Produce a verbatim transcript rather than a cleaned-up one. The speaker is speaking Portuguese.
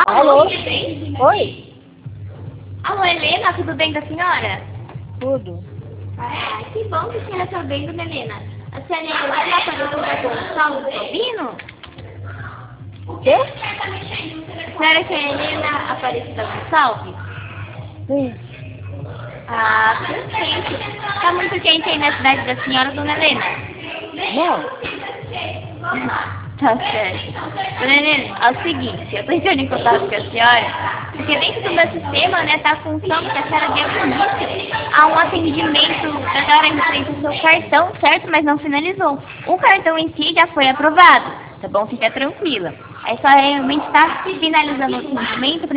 Alô? Alô? Tudo bem? Oi? Alô, Helena, tudo bem da senhora? Tudo. Ah, que bom que a senhora está bem, dona Helena. A senhora é lá na Aparecida Gonçalves Albino? O quê? A senhora que é Helena Aparecida Gonçalves? Sim. Ah, perfeito. Tá muito quente aí na cidade da senhora, dona Helena? Não. Tá certo. Dona Helena, é o seguinte, eu tô entrando em contato com a senhora, porque dentro do meu sistema, né, tá a função que a senhora deu início a um atendimento da senhora em frente ao seu cartão, certo? Mas não finalizou. O cartão em si já foi aprovado, tá bom? Fica tranquila. É só realmente estar finalizando o atendimento